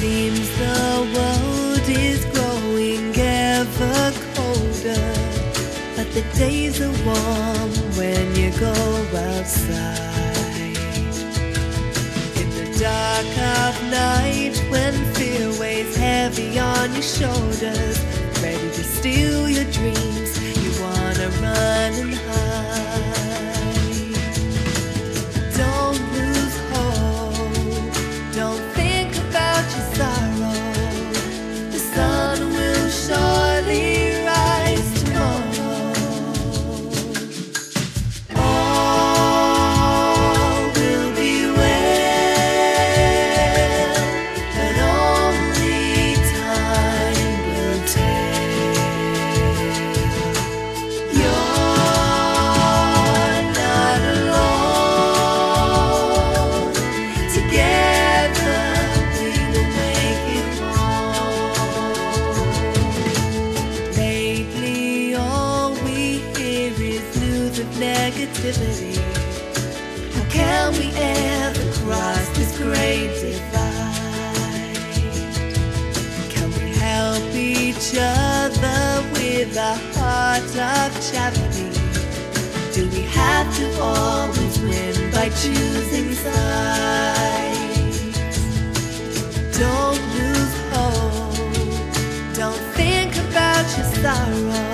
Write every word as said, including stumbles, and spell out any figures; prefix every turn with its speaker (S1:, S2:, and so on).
S1: Seems the world is growing ever colder, but the days are warm when you go outside. In the dark of night, when fear weighs heavy on your shoulders, ready to steal your dreams, you wanna run and hide. Don't lose hope, don't think about your sorrow. The sun will surely rise tomorrow. All will be well, but only time will tell. You're not alone. Together we will make it home. Lately all we hear is news of negativity. How can we ever cross this great divide? Can we help each other with a heart of charity? Do we have to always win by choosing sides? Don't lose hope, don't think about your sorrow.